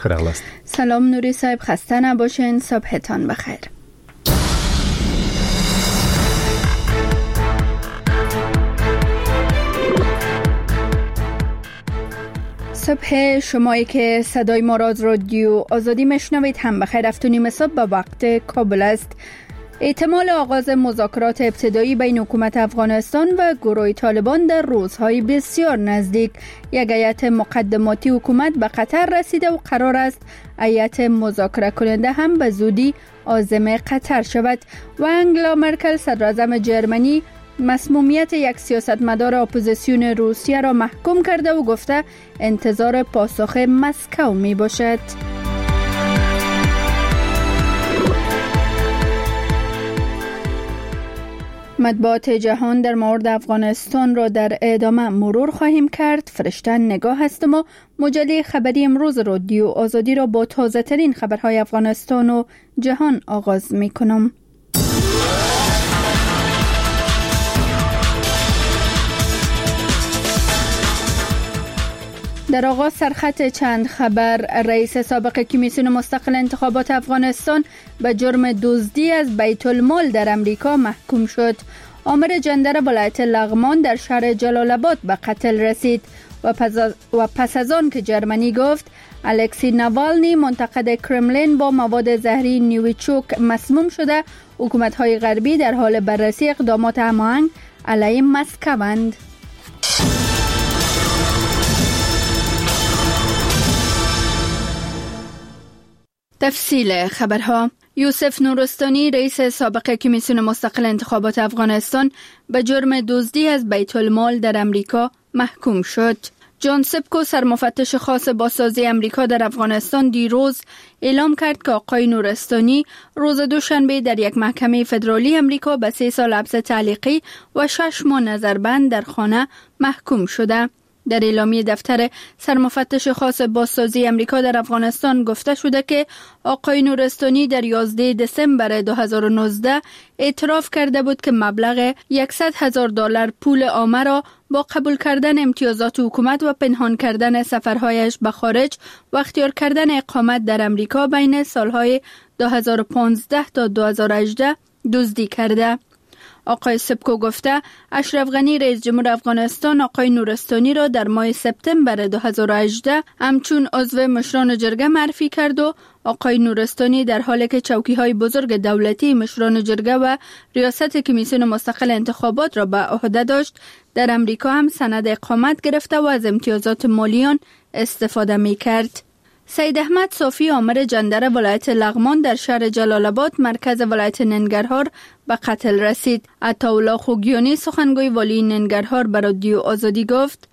خیرالست. سلام نوری صاحب، خسته نباشین، صبحتان بخیر. صبح شمایی که صدای ما را از رادیو آزادی میشنوید هم بخیر. 7:30 صبح به وقت کابل است. احتمال آغاز مذاکرات ابتدایی بین حکومت افغانستان و گروه طالبان در روزهای بسیار نزدیک. یک هیئت مقدماتی حکومت به قطر رسیده و قرار است هیئت مذاکره کننده هم به زودی عازم قطر شود. و انگلا مرکل صدراعظم جرمنی مسمومیت یک سیاستمدار اپوزیسیون روسیه را محکوم کرده و گفته انتظار پاسخ مسکو می باشد. مطبوعات جهان در مورد افغانستان را در ادامه مرور خواهیم کرد. فرشته نگاه هستم و مجله خبری امروز رادیو آزادی را با تازه ترین خبرهای افغانستان و جهان آغاز می کنم. در آغاز سرخط چند خبر. رئیس سابق کمیسیون مستقل انتخابات افغانستان به جرم دزدی از بیت المال در امریکا محکوم شد. آمر جندر ولایت لغمان در شهر جلال آباد به قتل رسید و پس از آن که جرمنی گفت الکسی ناوالنی منتقد کرملین با مواد زهری نیویچوک مسموم شده، حکومت‌های غربی در حال بررسی اقدامات هماهنگ علیه مسکوند. تفصیل خبرها. یوسف نورستانی رئیس سابق کمیسیون مستقل انتخابات افغانستان به جرم دزدی از بیت المال در امریکا محکوم شد. جان سپکو سرمفتش خاص بازسازی امریکا در افغانستان دیروز اعلام کرد که آقای نورستانی روز دوشنبه در یک محکمه فدرالی امریکا به 3 سال حبس تعلیقی و 6 ماه نظربند در خانه محکوم شده. در اعلامیه دفتر سرمفتش خاص بازسازی امریکا در افغانستان گفته شده که آقای نورستانی در 11 دسامبر 2019 اعتراف کرده بود که مبلغ $100,000 پول عامه را با قبول کردن امتیازات حکومت و پنهان کردن سفرهایش به خارج و اختیار کردن اقامت در امریکا بین سالهای 2015 تا 2018 دزدی کرده. آقای سپکو گفته اشرف غنی رئیس جمهور افغانستان آقای نورستانی را در ماه سپتامبر 2018 همچون عضو مشران جرگه معرفی کرد و آقای نورستانی در حالی که چوکی‌های بزرگ دولتی، مشران جرگه و ریاست کمیسیون مستقل انتخابات را به عهده داشت، در امریکا هم سند اقامت گرفته و از امتیازات مالیان استفاده می‌کرد. سید احمد صافی آمر جندر ولایت لغمان در شهر جلال آباد مرکز ولایت ننگرهار به قتل رسید. عطاالله خوگیانی سخنگوی والی ننگرهار به رادیو آزادی گفت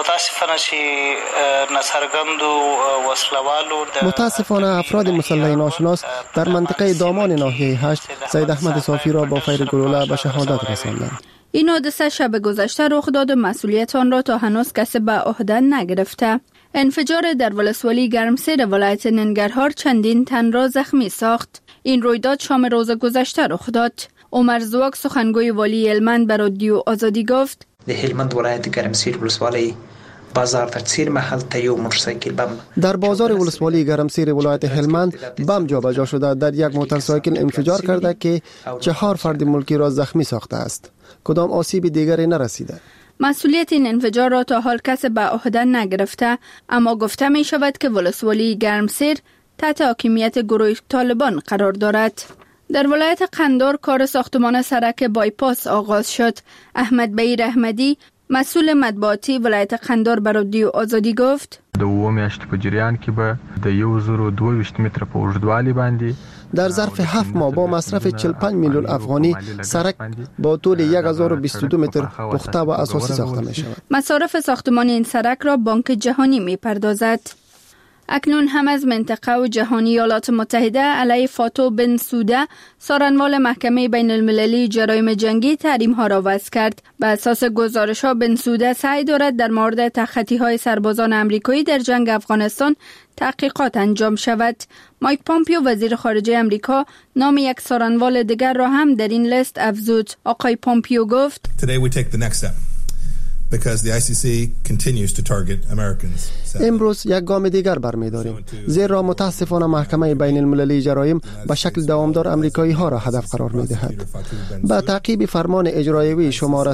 متاسفانه افراد مسلح ناشناس در منطقه دامان ناحیه 8 سید احمد صافی را با فیر گلوله به شهادت رساندند. این حادثه شب گذشته رخ داد و مسئولیت آن را تا هنوز کسی به عهده نگرفته. انفجار در ولسوالی گرمسیر ولایت ننگرهار چندین تن را زخمی ساخت. این رویداد شام روز گذشته رخ داد. عمر زواک سخنگوی والی هلمند به رادیو آزادی گفت د هلمند ولایت گرمسیر ولسوالی بازار در تیر محل تیو موتورسایکل بم در بازار ولسوالی گرمسیر ولایت هلمند بم جابجا شده در یک موتورسایکل انفجار کرده که 4 فرد ملکی را زخمی ساخته است. کدام آسیب دیگری نرسیده. مسئولیت این انفجار را تا حال کسی به عهده نگرفته، اما گفته می شود که ولسوالی گرمسیر تحت حاکمیت گروه طالبان قرار دارد. در ولایت قندار کار ساختمان سرک بایپاس آغاز شد. احمد بیر احمدی مسئول مطبوعاتی ولایت قندار به رادیو آزادی گفت د 2 میاشتې په جریان کې به د 1022 متر په اوږدوالي باندې در ظرف 7 ماه با مصرف 45 میلیون افغانی سرک با طول 1022 متر پخته و اساسی ساخته می شود. مصارف ساختمان این سرک را بانک جهانی می پردازد. اکنون هم از منطقه و جهانی ایالات متحده علیه فاتو بن سوده سارنوال محکمه بین المللی جرایم جنگی تحریم ها را وضع کرد. به اساس گزارش ها بن سوده سعی دارد در مورد تخطی های سربازان امریکایی در جنگ افغانستان تحقیقات انجام شود. مایک پامپیو وزیر خارجه امریکا نام یک سارنوال دیگر را هم در این لیست افزود. آقای پامپیو گفت because the ICC continues to target Americans. امروز یک گام دیگر برمی‌داریم، زیرا متاسفانه محکمه بین المللی جرایم به شکل دوامدار امریکایی ها را هدف قرار می‌دهد. با تعقیب فرمان اجرایی شماره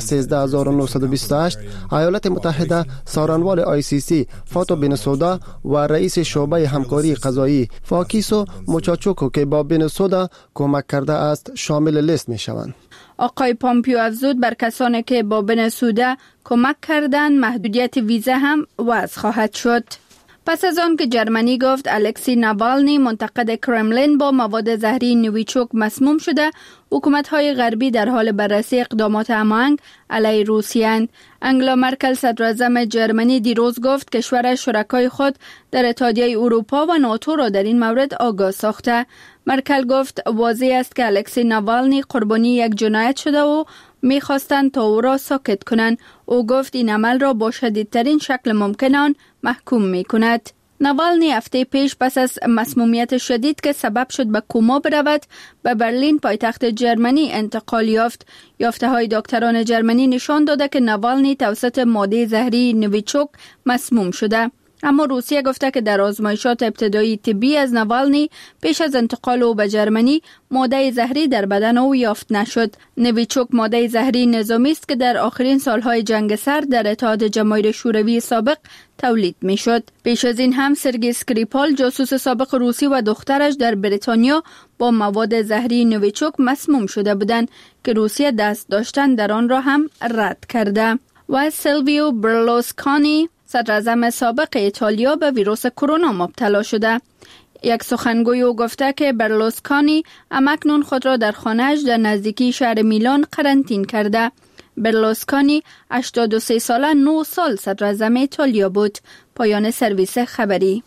13928 ایالات متحده سارنوال ICC فاتو بنسودا و رئیس شعبه همکاری قضایی فاکیسو موچاچوکو که با بنسودا کمک کرده است شامل لیست می‌شوند. آقای پامپیو افزود بر کسانی که با بنسودا کمک کردند محدودیت ویزا هم وضع خواهد شد. پس از آن که جرمنی گفت الکسی ناوالنی منتقد کرملین با مواد زهری نویچوک مسموم شده، حکومت‌های غربی در حال بررسی اقدامات هماهنگ علیه روسیه. انگلا مرکل صدراعظم جرمنی دیروز گفت کشور شرکای خود در اتحادیه اروپا و ناتو را در این مورد آگاه ساخته. مرکل گفت واضح است که الکسی ناوالنی قربانی یک جنایت شده و می‌خواستند تا او را ساکت کنند. او گفت این عمل را با شدیدترین شکل ممکن محکوم می‌کند. ناوالنی هفته پیش پس از مسمومیت شدید که سبب شد به کما برود به برلین پایتخت جرمنی انتقال یافت. یافته‌های دکتران جرمنی نشان داده که ناوالنی توسط ماده زهری نویچوک مسموم شده. اما روسیه گفته که در آزمایشات ابتدایی طبی از ناوالنی پیش از انتقال او به جرمنی ماده زهری در بدن او یافت نشد. نویچوک ماده زهری نظامی است که در آخرین سالهای جنگ سرد در اتحاد جماهیر شوروی سابق تولید میشد. پیش از این هم سرگئی اسکریپال جاسوس سابق روسی و دخترش در بریتانیا با مواد زهری نویچوک مسموم شده بودند که روسیه دست داشتن در آن را هم رد کرده. و سیلویو برلوسکانی صدراعظم سابق ایتالیا به ویروس کرونا مبتلا شده. یک سخنگوی او گفته که برلوسکانی همکنون خود را در خانه‌اش در نزدیکی شهر میلان قرنطین کرده. برلوسکانی 83 ساله 9 سال صدراعظم ایتالیا بود. پایان سرویس خبری.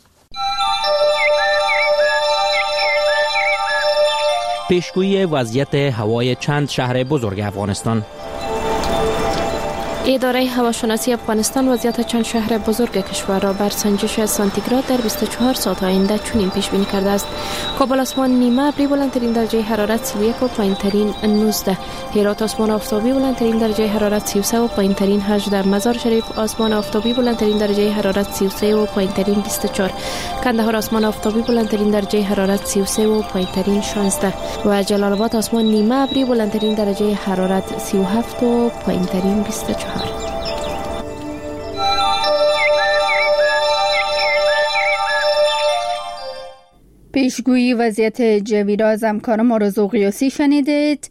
پیشگویی وضعیت هوای چند شهر بزرگ افغانستان. اداره هواشناسی افغانستان وضعیت چند شهر بزرگ کشور را بر سنجش سانتیگراد در 24 ساعت آینده چنین پیش بینی کرده است: کابل آسمان نیمه ابری بلندترین درجه حرارت 31 و پایینترین 19، هرات آسمان آفتابی بلندترین درجه حرارت 33 و پایینترین 18، مزار شریف آسمان آفتابی بلندترین درجه حرارت 33 و پایینترین 24، کندهار آسمان آفتابی بلندترین درجه حرارت 33 و پایینترین 16 و جلال آباد آسمان نیمه ابری بلندترین درجه حرارت 37 و پایینترین 24. پیشگویی وضعیت جوی را از همکارم آرزو قیاسی شنیدید.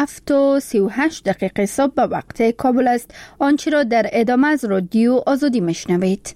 7:38 صبح به وقت کابل است. آنچه را در ادامه از رادیو آزادی میشنوید.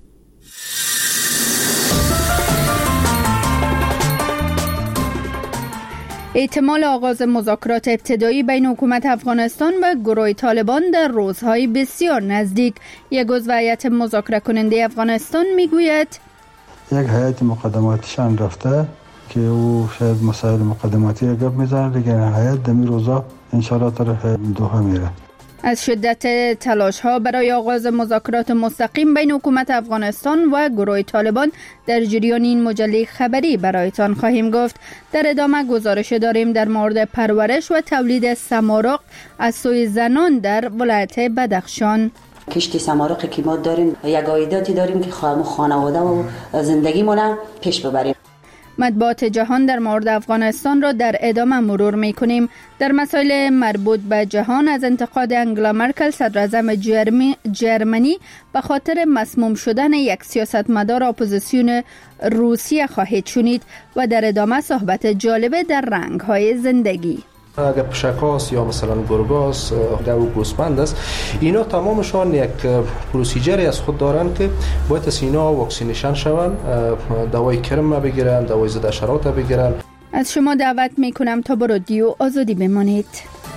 احتمال آغاز مذاکرات ابتدایی بین حکومت افغانستان و گروه طالبان در روزهای بسیار نزدیک. یک عضو هیئت مذاکره کننده افغانستان میگوید یک هیئت مقدماتیشان رفته که او شاید مسائل مقدماتی را گپ میزنه، دیگه هیئت دمی روزا انشالله طرف دوحه میره. از شدت تلاش ها برای آغاز مذاکرات مستقیم بین حکومت افغانستان و گروه طالبان در جریان این مجله خبری برایتان خواهیم گفت. در ادامه گزارش داریم در مورد پرورش و تولید سمارق از سوی زنان در ولایت بدخشان. کشت سمارق که ما داریم یک عایداتی داریم که خانواده و زندگیمون پیش ببریم. مطبوعات جهان در مورد افغانستان را در ادامه مرور می کنیم. در مسائل مربوط به جهان از انتقاد انگلا مرکل صدراعظم جرمنی به خاطر مسموم شدن یک سیاستمدار اپوزیسیون روسیه خواهید شنید و در ادامه صحبت جالبه در رنگ‌های زندگی. اگر پشکاس یا مثلا گرگاس و گوسفند است، اینا تمامشان یک پروسیجری از خود دارن که باید از اینا واکسینیشن شون، دوای کرم بگیرن، دوای ضد حشرات بگیرن. از شما دعوت میکنم تا با رادیو آزادی بمانید.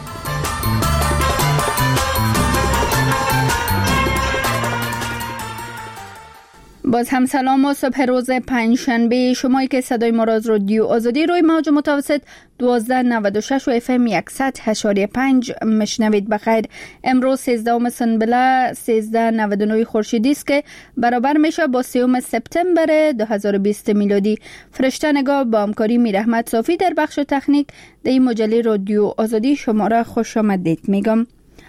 باز هم سلام و صبح روز پنجشنبه. شمایی که صدای ما را از رادیو آزادی روی موج متوسط 1296 و FM 100.5 مشنوید. بخیر. امروز 13 سنبله 1399 خورشیدی است که برابر میشه با 3 سپتامبر 2020 میلادی. فرشته نگاه با همکاری میرحمت صافی در بخش تکنیک در این مجله رادیو آزادی شما را خوش آمدید میگم.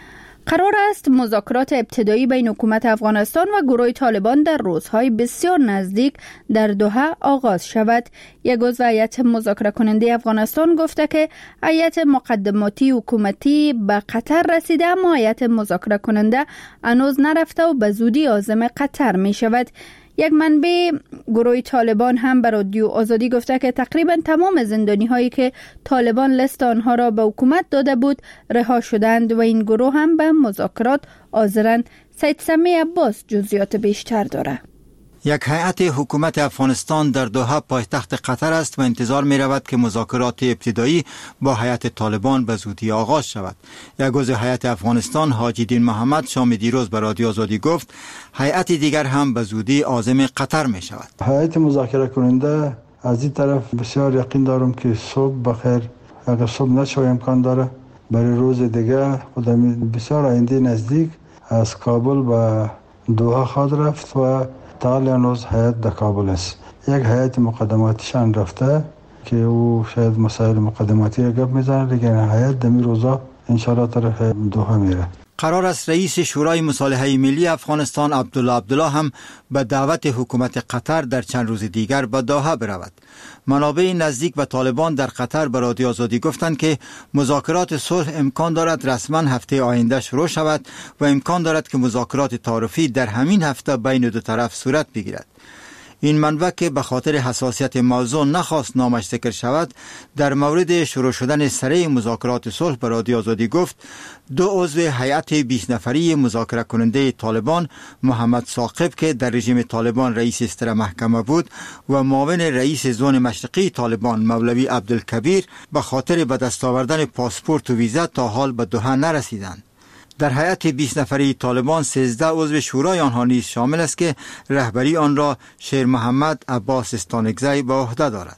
قرار است مذاکرات ابتدایی بین حکومت افغانستان و گروه طالبان در روزهای بسیار نزدیک در دوحه آغاز شود. یک عضو هیئت مذاکره کننده افغانستان گفته که هیئت مقدماتی حکومتی به قطر رسیده، اما هیئت مذاکره کننده هنوز نرفته و به زودی عازم قطر می شود. یک منبع گروه طالبان هم به رادیو آزادی گفته که تقریبا تمام زندانی هایی که طالبان لیست آنها را به حکومت داده بود رها شدند و این گروه هم به مذاکرات حاضرند. سید سمی عباس جزئیات بیشتر داره. یک هیئت حکومت افغانستان در دوحه پایتخت قطر است و انتظار می رود که مذاکرات ابتدایی با هیئت طالبان به زودی آغاز شود. یک عضو هیئت افغانستان حاجی دین محمد شام دیروز به رادیو آزادی گفت هیئت دیگر هم به زودی عازم قطر می شود. هیئت مذاکره کننده از این طرف بسیار یقین دارم که صبح بخیر، اگر صبح نشه امکان داره برای روز دیگه خودم بسیار آینده نزدیک از کابل به دوحه خواهد رفت و تا هنوز هیئت در کابل است. یک هیئت مقدماتیشان رفته که او شاید مسائل مقدماتی را گپ میزنه، لیکن هیئت دمی روزا انشاءالله طرف دوحه میره. قرار است رئیس شورای مصالحه ملی افغانستان عبدالله هم به دعوت حکومت قطر در چند روز دیگر به دوحه برود. منابع نزدیک به طالبان در قطر به رادیو آزادی گفتند که مذاکرات صلح امکان دارد رسما هفته آینده شروع شود و امکان دارد که مذاکرات تعارفی در همین هفته بین دو طرف صورت بگیرد. این منبع که به خاطر حساسیت موضوع نخواست نامش ذکر شود، در مورد شروع شدن سری مذاکرات صلح به رادیو آزادی گفت دو عضو هیئت 20 نفری مذاکره کننده طالبان، محمد ثاقب که در رژیم طالبان رئیس استر محکمه بود و معاون رئیس زون مشرقی طالبان مولوی عبدالکبیر، به خاطر به دست آوردن پاسپورت و ویزا تا حال به دوحه نرسیدند. در هیئت 20 نفری طالبان 13 عضو شورای آنها نیز شامل است که رهبری آن را شیر محمد عباس استانکزی به عهده دارد.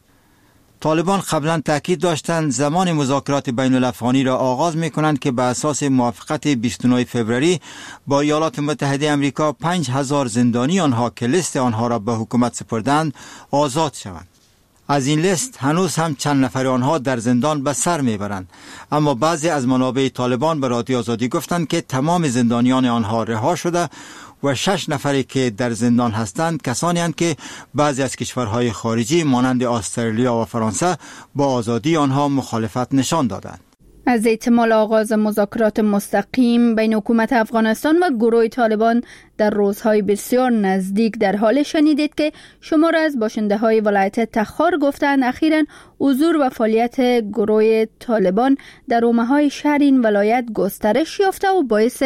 طالبان قبلا تاکید داشتند زمان مذاکرات بین الافغانی را آغاز می کنند که به اساس موافقت 29 فوریه با ایالات متحده آمریکا 5000 زندانی آنها که لیست آنها را به حکومت سپردند آزاد شوند. از این لیست هنوز هم چند نفر آنها در زندان به سر میبرند، اما بعضی از منابع طالبان به رادیو آزادی گفتند که تمام زندانیان آنها رها شده و 6 نفری که در زندان هستند کسانی هستند که بعضی از کشورهای خارجی مانند استرالیا و فرانسه با آزادی آنها مخالفت نشان دادند. از احتمال آغاز مذاکرات مستقیم بین حکومت افغانستان و گروه طالبان در روزهای بسیار نزدیک در حال شنیدید که شمار از باشنده های ولایت تخار گفتند اخیراً حضور و فعالیت گروه طالبان در حومه‌های شهر این ولایت گسترش یافته و باعث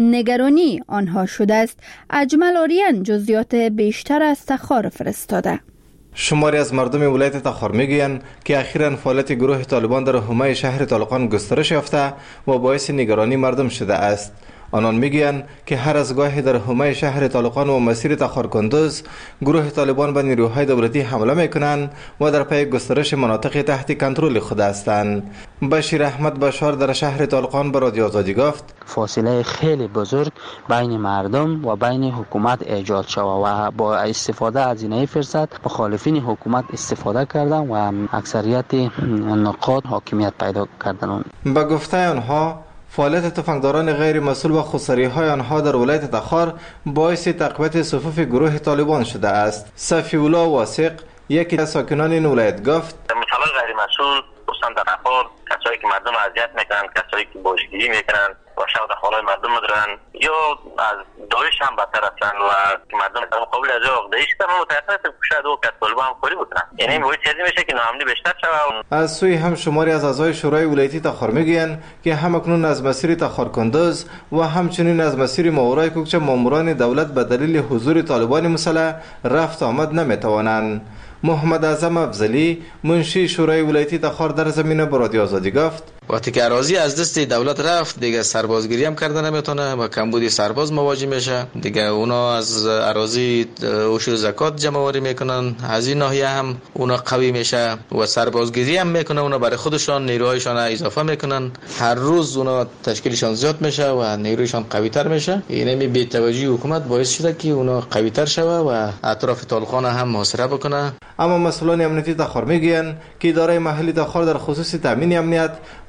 نگرانی آنها شده است. اجمل آریان جزئیات بیشتر از تخار فرستاده. شماری از مردم ولایت تخار میگویند که اخیراً فعالیت گروه طالبان در حومه شهر طالقان گسترش یافته و باعث نگرانی مردم شده است. آنان میگویند که هر از گاهی در حومه شهر طالقان و مسیر تخار کندوز گروه طالبان به نیروهای دولتی حمله میکنند و در پی گسترش مناطق تحت کنترل خود هستند. بشیر احمد بشار در شهر طالقان به رادیو آزادی گفت فاصله خیلی بزرگ بین مردم و بین حکومت ایجاد شده و با استفاده از این فرصت مخالفین حکومت استفاده کردند و اکثریت نقاط حاکمیت پیدا کردند. به گفته آنها فعالیت تفنگداران غیر مسئول و خودسری‌های آنها در ولایت تخار باعث تقویت صفوف گروه طالبان شده است. صفی الله واثق یکی از ساکنان این ولایت گفت مسئله غیر مسئول خصوصا در تخار کسایی که مردم اذیت میکنن، کسایی که بازجویی میکنن و شب خانه مردم میدرن یا از داعش هم بدتر هستن و مردم در مقابل از عقده‌ای شدن متأسفانه شاید او که طالبان هم خوری بودن. یعنی باید چیزی میشه که ناامنی بیشتر شود. از سوی هم شماری از اعضای شورای ولایتی تخار میگویند که همکنون از مسیر تخار کندوز و همچنین از مسیر ماورای کوکچه ماموران دولت به دلیل حضور طالبان مسلح رفت آمد نمیتوانند. محمد اعظم افضلی منشی شورای ولایتی تخار در زمینه به رادیو آزادی گفت وقتی که اراضی از دست دولت رفت دیگه سربازگیری هم کردن نمیتونه و کمبودی سرباز مواجه میشه دیگه. اونا از اراضی عشر زکات جمع آوری میکنن، از این ناحیه هم اونا قوی میشه و سربازگیری هم میکنه. اونا برای خودشان نیروهایشان اضافه میکنن، هر روز اونا تشکیلشان زیاد میشه و نیرویشان قوی تر میشه. اینمی بی‌توجهی حکومت باعث شده که اونا قوی تر شوه و اطراف طالقان هم محاصره بکنه. اما مسئولان امنیتی تخار میگویند که اداره محلی تخار در خصوص تامین امنیت و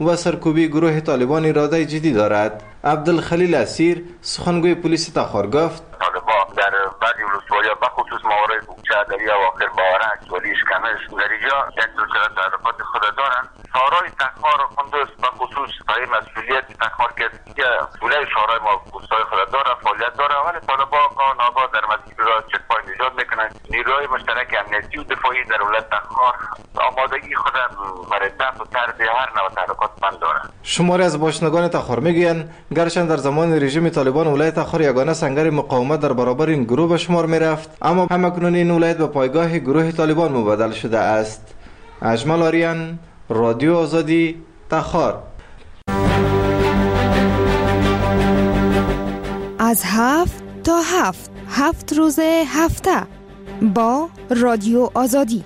به سرکوبی گروه طالبان اراده جدی دارد. عبدالخلیل اسیر سخنگوی پلیس تخار گفت طالبان در بعضی ولسوالی‌ها بخصوص موارد کوچه دریا و آخر بارک ولی اشکمش در اینجا یک سلسله تعرفات خود دارند. شورای تخار و قندوز بخصوص پای مسئولیت تخار که ولای شورای ما کوچه‌های خود داره فعالیت داره، ولی طالبان ناگاه در مسیر را چک پوینت ایجاد میکنند. نیروهای مشترک امنیتی و دفاعی در ولایت تخار آمادگی خود برای دفع و طرد هر نوع تحرکات بند دارند. شماری از باشندگان تخار میگویند گرچه در زمان رژیم طالبان ولایت تخار یگانه سنگر مقاومت در برابر این گروه به شمار میرفت، اما همکنون این ولایت به پایگاه گروه طالبان مبادل شده است. اجمل آریان، رادیو آزادی، تخار. از 7 تا 7 روز هفته با رادیو آزادی.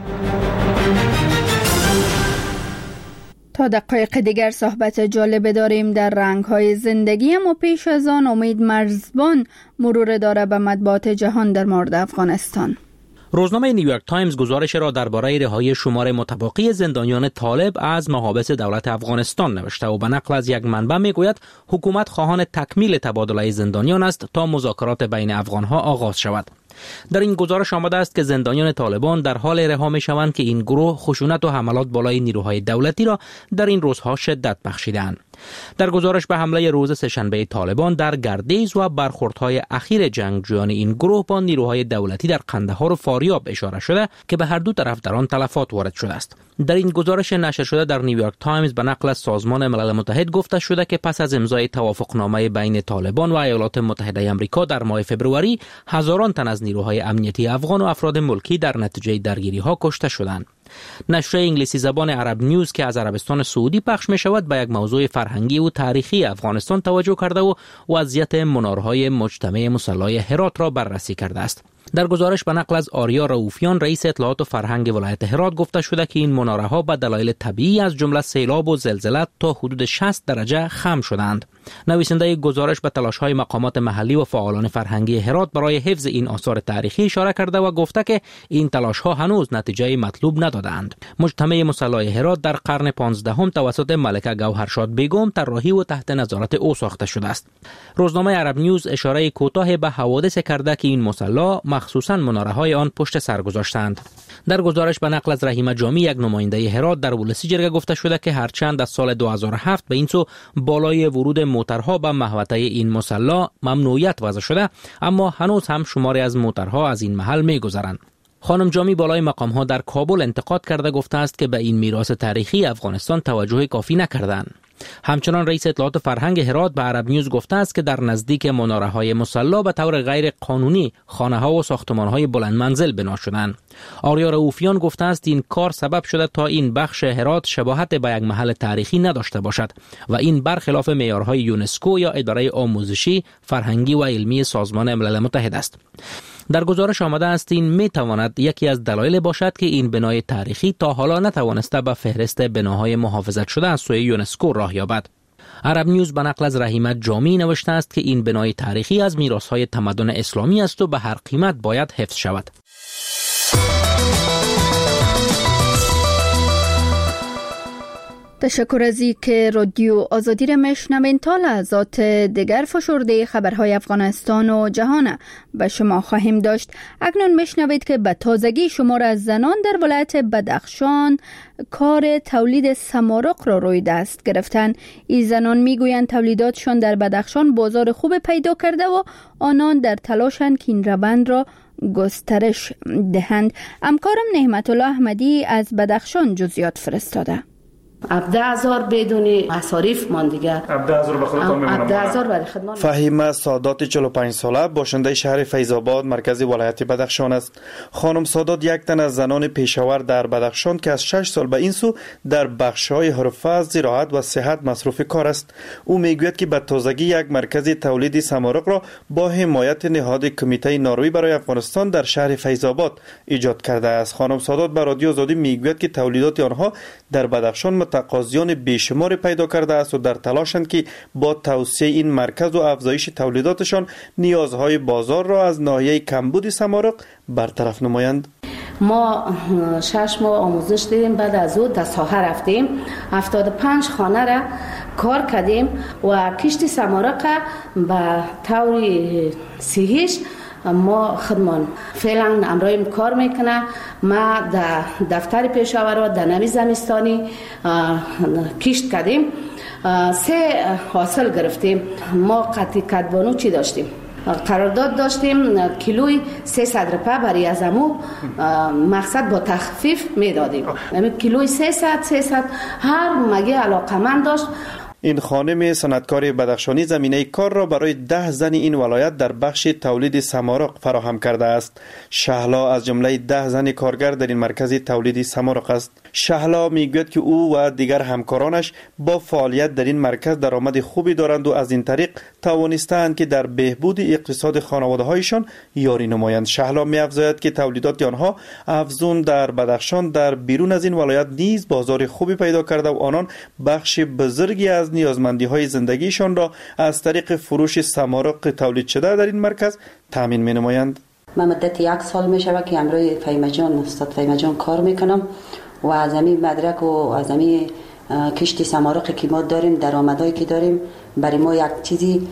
تا دقایق دیگر صحبت جالب داریم در رنگ‌های زندگی، اما پیش از آن امید مرزبان مرور داره به مطبوعات جهان در مورد افغانستان. روزنامه نیویورک تایمز گزارش را درباره رهایی شمار متباقی زندانیان طالب از محابس دولت افغانستان نوشته و به نقل از یک منبع میگوید حکومت خواهان تکمیل تبادله زندانیان است تا مذاکرات بین افغانها آغاز شود. در این گزارش آمده است که زندانیان طالبان در حال رها می‌شوند که این گروه خشونت و حملات بالای نیروهای دولتی را در این روزها شدت بخشیدند. در گزارش به حمله روز سه‌شنبه طالبان در گردیز و برخوردهای اخیر جنگجویان این گروه با نیروهای دولتی در قندهار و فاریاب اشاره شده که به هر دو طرف در آن تلفات وارد شده است. در این گزارش نشر شده در نیویورک تایمز به نقل از سازمان ملل متحد گفته شده که پس از امضای توافقنامه بین طالبان و ایالات متحده آمریکا در ماه فوریه، هزاران تن از نیروهای امنیتی افغان و افراد ملکی در نتیجه درگیری‌ها کشته شدند. نشر انگلیسی زبان عرب نیوز که از عربستان سعودی پخش می شود به یک موضوع فرهنگی و تاریخی افغانستان توجه کرده و وضعیت منارهای مجتمع مسلح هرات را بررسی کرده است. در گزارش به نقل از آریا رؤوفیان رئیس اطلاعات و فرهنگ ولایت هرات گفته شده که این مناره ها به دلایل طبیعی از جمله سیلاب و زلزله تا حدود 60 درجه خم شدند. نویسنده گزارش به تلاش‌های مقامات محلی و فعالان فرهنگی هرات برای حفظ این آثار تاریخی اشاره کرده و گفته که این تلاش‌ها هنوز نتیجه مطلوب ندادند. مجتمع مسلح هرات در قرن 15 توسط ملکه گوهرشاد بیگم طراحی و تحت نظارت او ساخته شده است. روزنامه عرب نیوز اشاره کوتاه به حوادث کرده که این مسلح مخصوصاً مناره‌های آن پشت سر گذاشتند. در گزارش به نقل از رحیمه جامی یک نماینده هرات در ولسی جرگه گفته شده که هرچند از سال 2007 به این سو بالای ورود موترها به محوطه این مسلح ممنوعیت وضع شده، اما هنوز هم شماری از موترها از این محل می‌گذرند. خانم جامی بالای مقام‌ها در کابل انتقاد کرده گفته است که به این میراث تاریخی افغانستان توجه کافی نکردند. همچنان رئیس اطلاعات فرهنگ هرات به عرب نیوز گفته است که در نزدیک مناره‌های مسلح به طور غیر قانونی خانه‌ها و ساختمان‌های بلند منزل بنا شدند. آریا رؤوفیان گفته است این کار سبب شده تا این بخش هرات شباهت به یک محل تاریخی نداشته باشد و این برخلاف معیارهای یونسکو یا اداره آموزشی، فرهنگی و علمی سازمان ملل متحد است. در گزارش آمده است این می تواند یکی از دلایل باشد که این بنای تاریخی تا حالا نتوانسته به فهرست بناهای محافظت شده از سوی یونسکو راه یابد. عرب نیوز به نقل از رحیمه جامی نوشته است که این بنای تاریخی از میراث‌های تمدن اسلامی است و به هر قیمت باید حفظ شود. تشکر از اینکه رادیو آزادی را میشنوین. تا لحظات دیگر فشرده خبرهای افغانستان و جهان به شما خواهیم داشت. اکنون میشنوید که به تازگی شمار از زنان در ولایت بدخشان کار تولید سمارق را روی دست گرفتن. این زنان میگویند تولیداتشان در بدخشان بازار خوب پیدا کرده و آنان در تلاشند که این روند را گسترش دهند. همکارم نعمت الله احمدی از بدخشان جزئیات فرستاده. 17,000 بدون مصارف مان دیگه 17,000 به خودتون میمونم. 17,000 برای خدمت. فهیمه سادات 45 ساله باشنده شهر فیض‌آباد مرکز ولایت بدخشان است. خانم سادات یک تن از زنان پیشاور در بدخشان که از 6 سال به این سو در بخش‌های حرفه، زراعت و صحت مصروف کار است. او میگوید که به تازگی یک مرکز تولید سمارق را با حمایت نهاد کمیته نروژ برای افغانستان در شهر فیض‌آباد ایجاد کرده است. خانم سادات به رادیو آزادی میگوید که تولیدات آنها در بدخشان تقاضیان بیشمار پیدا کرده است و در تلاشند که با توسعه این مرکز و افزایش تولیداتشان نیازهای بازار را از ناحیه کمبود سمارق برطرف نمایند. ما 6 ماه آموزش دیدیم، بعد از او در ساحه رفتیم، 75 خانه را کار کردیم و کشت سمارق به طور صحیح ما خدمان فعلا امرایم کار میکنه. ما در دفتر پیشاور و در نوی زمستانی کشت کردیم، 3 حاصل گرفتیم. ما قطعی کدبانو چی داشتیم؟ قرارداد داشتیم کیلوی 300 روپیه برای از امو مقصد با تخفیف میدادیم. کیلوی 300 هر مگه علاقمند داشت. این خانم صنعتکار بدخشانی زمینه کار را برای 10 زن این ولایت در بخش تولید سمارق فراهم کرده است. شهلا از جمله 10 زن کارگر در این مرکز تولید سمارق است. شهلا میگوید که او و دیگر همکارانش با فعالیت در این مرکز درآمد خوبی دارند و از این طریق توانستند که در بهبود اقتصاد خانواده‌هایشان یاری نمایند. شهلا می‌افزاید که تولیدات آنها افزون در بدخشان در بیرون از این ولایت نیز بازار خوبی پیدا کرده و آنان بخش بزرگی از نیازمندی‌های زندگیشان را از طریق فروش سمارق تولید شده در این مرکز تامین می‌نمایند. من مدت 1 سال میشه که امروی استاد فیمه جان کار میکنم و از همین مدرک و از همین کشتی سمارق که ما داریم، درآمدایی که داریم، برای ما یک چیزی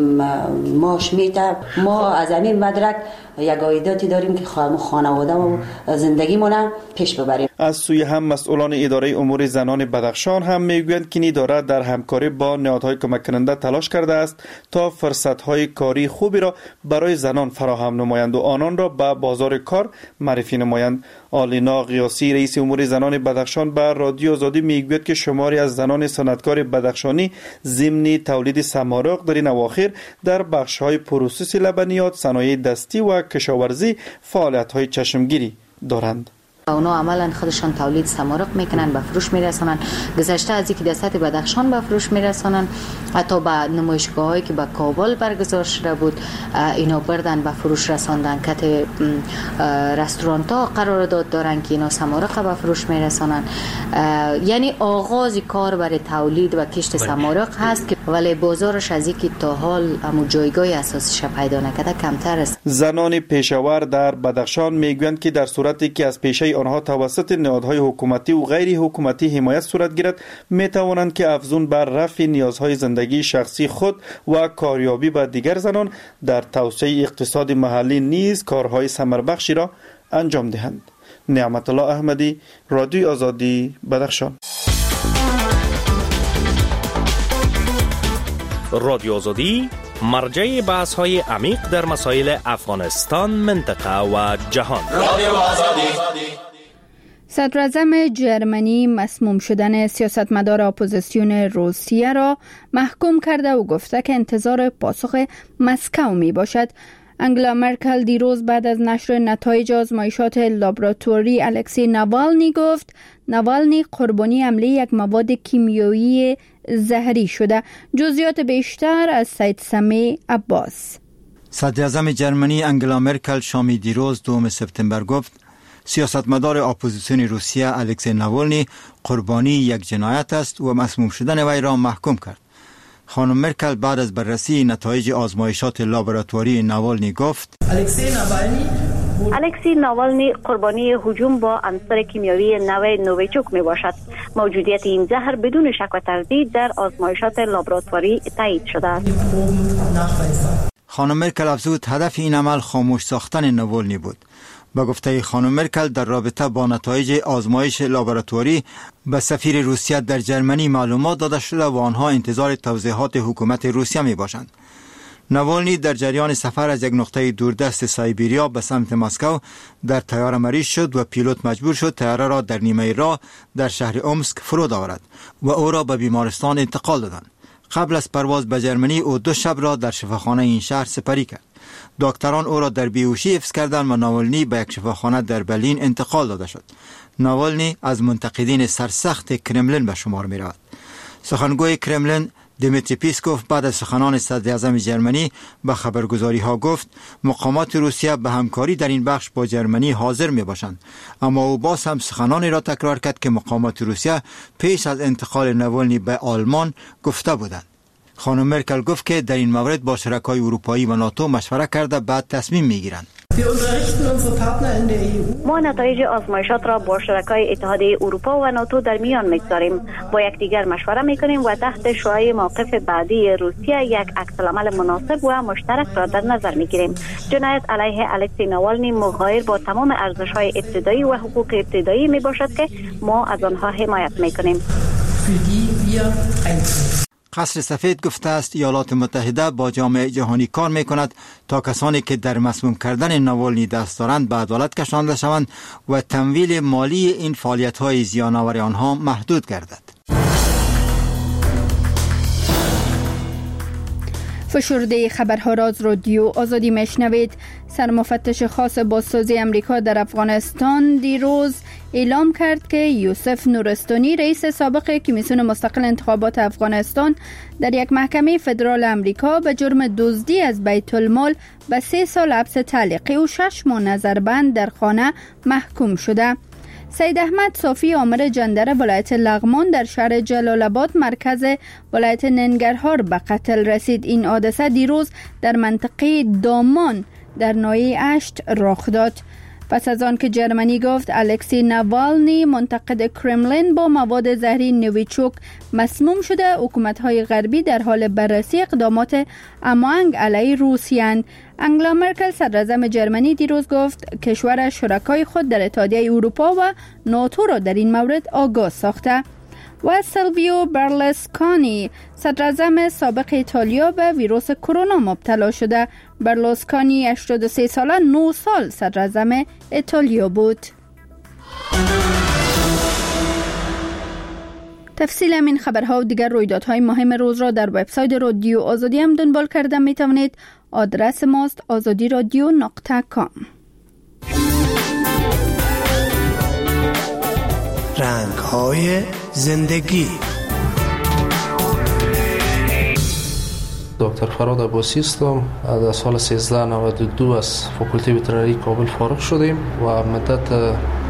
ماش میته. ما از همین مدرک یک عایداتی داریم که خانواده و زندگیمون پیش ببریم. از سوی هم مسئولان اداره امور زنان بدخشان هم میگویند که این اداره در همکاری با نهادهای کمک کننده تلاش کرده است تا فرصت‌های کاری خوبی را برای زنان فراهم نمایند و آنان را به بازار کار معرفی نمایند. آلینا قیاسی رئیس امور زنان بدخشان به رادیو آزادی میگوید که شماری از زنان صنعتکار بدخشانی ضمن تولید سمارق در این اواخر در بخش‌های پروسس لبنیات، صنایع دستی و کشاورزی فعالیت‌های چشمگیری دارند. اونا عملا خودشان تولید سمارق میکنن، به فروش میرسانن. گذشته از اینکه در سطح بدخشان به فروش میرسانن، حتی به نمایشگاهایی که به کابل برگزار شده بود اینا بردن به فروش رساندن. کت رستوران‌ها قرارداد دارن که اینا سمارق به فروش میرسانن. یعنی آغاز کار برای تولید و کشت سمارق هست که ولی بازارش از اینکه تا حال همون جایگاه اساسیش پیدا نکرده کمتر است. زنان پیشاور در بدخشان میگویند که در صورتی که از پیشه آنها توسط نهادهای حکومتی و غیر حکومتی حمایت صورت گیرد، می توانند که افزون بر رفع نیازهای زندگی شخصی خود و کاریابی به دیگر زنان در توسعه اقتصاد محلی نیز کارهای ثمربخشی را انجام دهند. نعمت الله احمدی، رادیو آزادی، بدخشان. رادیو آزادی مرجع بحث‌های عمیق در مسائل افغانستان، منطقه و جهان. رادیو آزادی. صدراعظم جرمنی مسموم شدن سیاستمدار اپوزیسیون روسیه را محکوم کرده و گفته که انتظار پاسخ مسکو می باشد. انگلا مرکل دیروز بعد از نشر نتایج آزمایشات لابراتوری الکسی ناوالنی گفت ناوالنی قربانی حمله یک مواد کیمیایی زهری شده. جزئیات بیشتر از سید سمیع عباس. صدراعظم جرمنی انگلا مرکل شام دیروز 2 سپتامبر گفت سیاستمدار اپوزیسیون روسیه الکسی ناوالنی قربانی یک جنایت است و مسموم شدن وی را محکوم کرد. خانم مرکل بعد از بررسی نتایج آزمایشات لابراتواری ناوالنی گفت الکسی ناوالنی قربانی هجوم با عنصر کیمیایی نوع نوویچوک می باشد. موجودیت این زهر بدون شک و تردید در آزمایشات لابراتواری تایید شده است. خانم مرکل افزود هدف این عمل خاموش ساختن ناوالنی بود. با گفته خانم مرکل در رابطه با نتایج آزمایش لابراتواری به سفیر روسیه در جرمنی معلومات داده شده و آنها انتظار توضیحات حکومت روسیه می باشند. ناوالنی در جریان سفر از یک نقطه دوردست سایبریا به سمت مسکو در طیاره مریض شد و پیلوت مجبور شد طیاره را در نیمه راه در شهر اومسک فرود آورد و او را به بیمارستان انتقال دادند. قبل از پرواز به جرمنی او 2 شب را در شفاخانه این شهر سپری کرد. دکتران او را در بیهوشی حفظ کردند و ناوالنی به یک شفاخانه در برلین انتقال داده شد. ناوالنی از منتقدین سرسخت کرملین به شمار می رود. سخنگوی کرملین دیمیتری پیسکوف بعد از سخنان صدر اعظم جرمنی به خبرگزاری ها گفت مقامات روسیه به همکاری در این بخش با جرمنی حاضر می باشند، اما او باز هم سخنانی را تکرار کرد که مقامات روسیه پیش از انتقال ناولنی به آلمان گفته بودند. خانم مرکل گفت که در این مورد با شرکای اروپایی و ناتو مشوره کرده بعد تصمیم می گیرند. ما نتایج آزمایشات را با شرکای اتحادیه اروپا و ناتو در میان میگذاریم. با یکدیگر مشوره میکنیم و تحت شعاع موقف بعدی روسیه یک عکس‌العمل مناسب و مشترک را در نظر میگیریم. جنایت علیه الکسی ناوالنی مغایر با تمام ارزش‌های ابتدایی و حقوق ابتدایی میباشد که ما از آنها حمایت میکنیم. قصر سفید گفته است ایالات متحده با جامعه جهانی کار می کند تا کسانی که در مسموم کردن ناولنی دست دارند به عدالت کشانده شوند و تمویل مالی این فعالیت‌های زیان‌آور آنها محدود گردد. فشرده خبرها را از رادیو آزادی میشنوید. سرمفتش خاص بازسازی امریکا در افغانستان دیروز اعلام کرد که یوسف نورستانی رئیس سابق کمیسیون مستقل انتخابات افغانستان در یک محکمه فدرال امریکا به جرم دزدی از بیت المال به 3 سال حبس تعلیقی و 6 ماه نظربند در خانه محکوم شده. سید احمد صافی آمر جندر ولایت لغمان در شهر جلال آباد مرکز ولایت ننگرهار به قتل رسید. این حادثه دیروز در منطقه دامان در ناحیه اشت رخ داد. پس از آن که جرمنی گفت الکسی ناوالنی منتقد کرملین با مواد زهری نویچوک مسموم شده، حکومت‌های غربی در حال بررسی اقدامات اموانگ علیه روسیه. انگلا مرکل صدراعظم جرمنی دیروز گفت کشور شرکای خود در اتحادیه اروپا و ناتو را در این مورد آگاه ساخته. و سیلویو برلوسکونی صدراعظم سابق ایتالیا به ویروس کرونا مبتلا شده. برلوسکونی 83 ساله 9 سال صدراعظم ایتالیا بود. تفصیل همین خبرها و دیگر رویدادهای مهم روز را در وبسایت رادیو آزادی هم دنبال کرده می توانید. آدرس ماست azadiradio.com. رنگ‌های زندگی. دکتر فراد عباسی هستم. در سال 1392 از فاکولته وترینری کابل فارغ شدیم و مدت